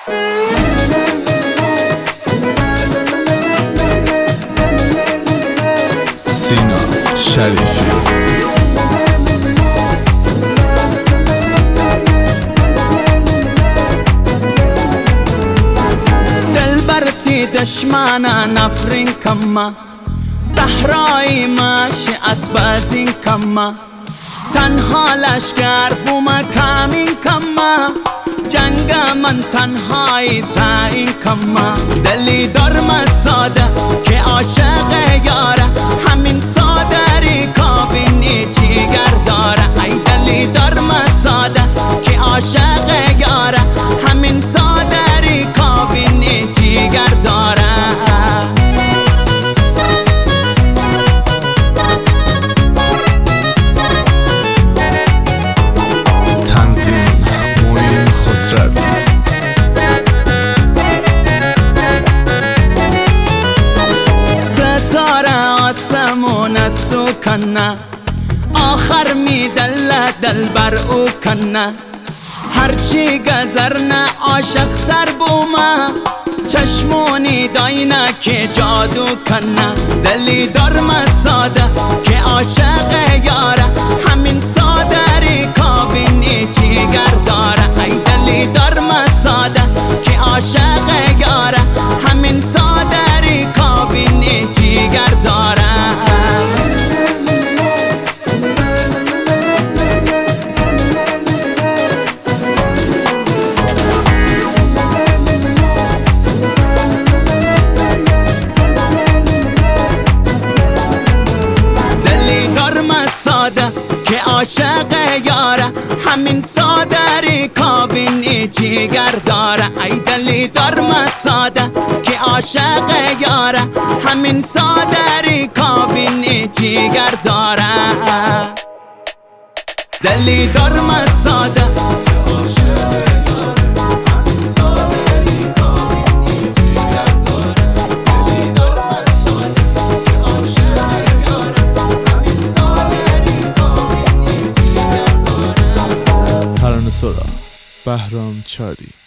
سینا شریفی. دلبرتی دشمنه نفرین کمه، صحرای ماشی اسبازین کمه، تنها لشکر بومه کامین کمه، جنگ من تنهایی تعیین کمه. دلی درم ساده که عاشق یاره، همین سادری کابینی جیگر داره. ای دلی درم ساده که عاشق یاره، همین سادری کابینی جیگر داره. آسمون سو کنه، آخر می دل بر او کنه. هرچی گذرنه عاشق سر بومه، چشمونی داینه که جادو کنه. دلی درم ساده که عاشق یاره، همین سادری کابینی جیگر داره. ای دلی درم ساده که عاشق یاره، همین سادری کابینی جیگر داره. که عاشق یاره، همین سادری کابینی جیگر داره. ای دلی درم ساده که عاشق یاره، همین سادری کابینی جیگر داره. دلی درم ساده بهرام چاری.